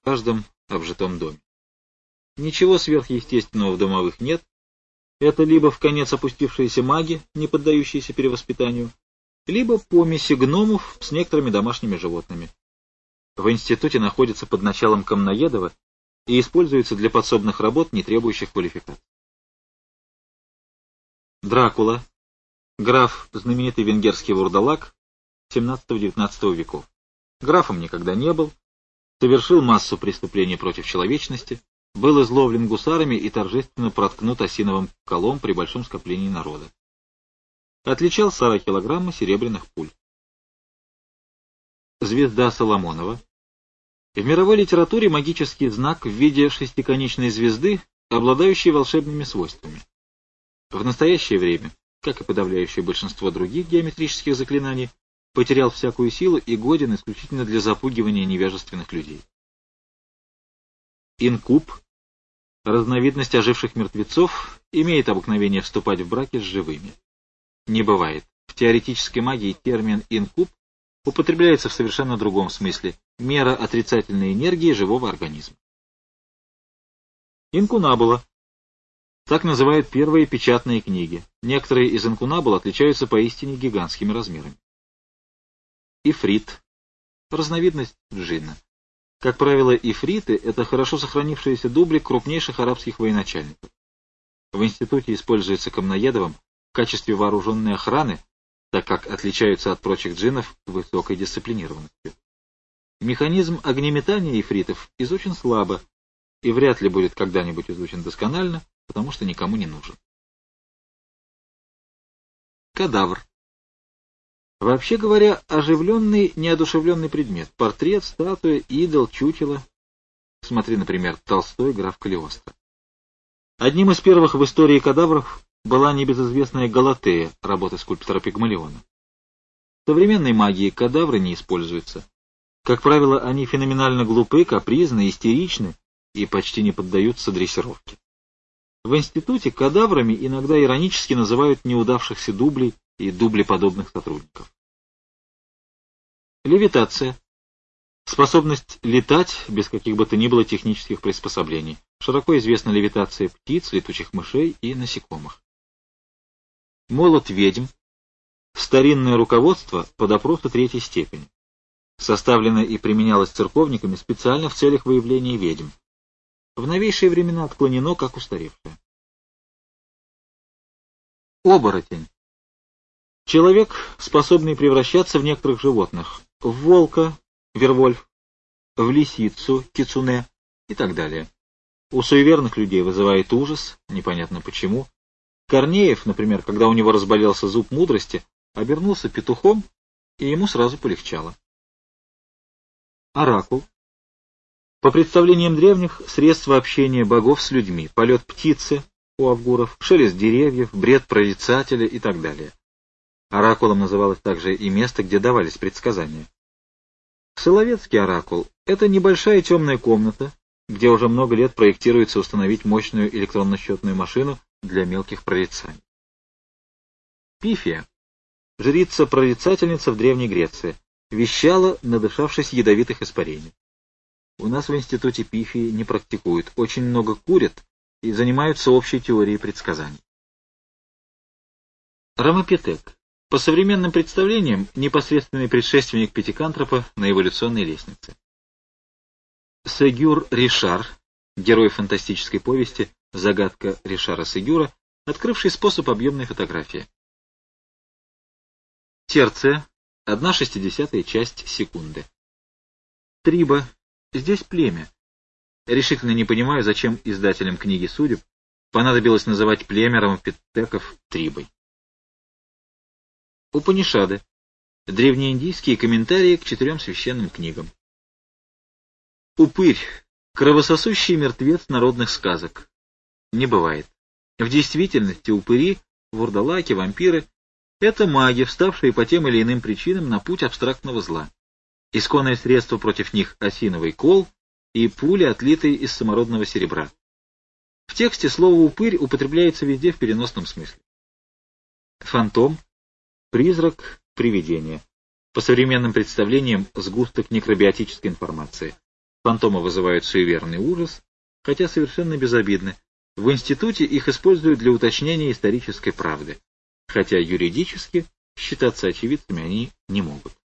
каждом обжитом доме. Ничего сверхъестественного в домовых нет. Это либо вконец опустившиеся маги, не поддающиеся перевоспитанию, либо помеси гномов с некоторыми домашними животными. В институте находится под началом Комноедова и используется для подсобных работ, не требующих квалификации. Дракула, граф, знаменитый венгерский вурдалак XVII-XIX веков. Графом никогда не был, совершил массу преступлений против человечности, был изловлен гусарами и торжественно проткнут осиновым колом при большом скоплении народа. Отличал 40 килограмма серебряных пуль. Звезда Соломонова. В мировой литературе магический знак в виде шестиконечной звезды, обладающей волшебными свойствами. В настоящее время, как и подавляющее большинство других геометрических заклинаний, потерял всякую силу и годен исключительно для запугивания невежественных людей. Инкуб, разновидность оживших мертвецов, имеет обыкновение вступать в браки с живыми. Не бывает. В теоретической магии термин «инкуб» употребляется в совершенно другом смысле – мера отрицательной энергии живого организма. Инкунабула. Так называют первые печатные книги. Некоторые из инкунабул отличаются поистине гигантскими размерами. Ифрит. Разновидность джинна. Как правило, ифриты – это хорошо сохранившиеся дубли крупнейших арабских военачальников. В институте используется Комноедовым в качестве вооруженной охраны, так как отличаются от прочих джиннов высокой дисциплинированностью. Механизм огнеметания ифритов изучен слабо и вряд ли будет когда-нибудь изучен досконально, потому что никому не нужен. Кадавр. Вообще говоря, оживленный, неодушевленный предмет. Портрет, статуя, идол, чучело. Смотри, например, Толстой, граф Калиостро. Одним из первых в истории кадавров была небезызвестная Галатея, работы скульптора Пигмалиона. В современной магии кадавры не используются. Как правило, они феноменально глупы, капризны, истеричны и почти не поддаются дрессировке. В институте кадаврами иногда иронически называют неудавшихся дублей и дублеподобных сотрудников. Левитация. Способность летать без каких бы то ни было технических приспособлений. Широко известна левитация птиц, летучих мышей и насекомых. Молот ведьм. Старинное руководство по допросу третьей степени. Составлено и применялось церковниками специально в целях выявления ведьм. В новейшие времена отклонено как устаревшее. Оборотень. Человек, способный превращаться в некоторых животных. В волка, вервольф, в лисицу, кицуне и так далее. У суеверных людей вызывает ужас, непонятно почему. Корнеев, например, когда у него разболелся зуб мудрости, обернулся петухом, и ему сразу полегчало. Оракул. По представлениям древних, средства общения богов с людьми, полет птицы у авгуров, шелест деревьев, бред прорицателя и так далее. Оракулом называлось также и место, где давались предсказания. Соловецкий оракул – это небольшая темная комната, где уже много лет проектируется установить мощную электронно-счетную машину для мелких прорицаний. Пифия – жрица-прорицательница в Древней Греции, вещала, надышавшись ядовитых испарений. У нас в институте пифии не практикуют, очень много курят и занимаются общей теорией предсказаний. Ромапитек. По современным представлениям, непосредственный предшественник Пятикантропа на эволюционной лестнице. Сегюр Ришар, герой фантастической повести «Загадка Ришара Сегюра», открывший способ объемной фотографии. Терция, 1/60 часть секунды. Триба, здесь племя. Решительно не понимаю, зачем издателям книги судеб понадобилось называть племя ромапитеков трибой. Упанишады. Древнеиндийские комментарии к 4 священным книгам. Упырь. Кровососущий мертвец народных сказок. Не бывает. В действительности упыри, вурдалаки, вампиры — это маги, вставшие по тем или иным причинам на путь абстрактного зла. Исконное средство против них — осиновый кол и пули, отлитые из самородного серебра. В тексте слово «упырь» употребляется везде в переносном смысле. Фантом. Призрак, привидение. По современным представлениям, сгусток некробиотической информации. Фантомы вызывают суеверный ужас, хотя совершенно безобидны. В институте их используют для уточнения исторической правды, хотя юридически считаться очевидцами они не могут.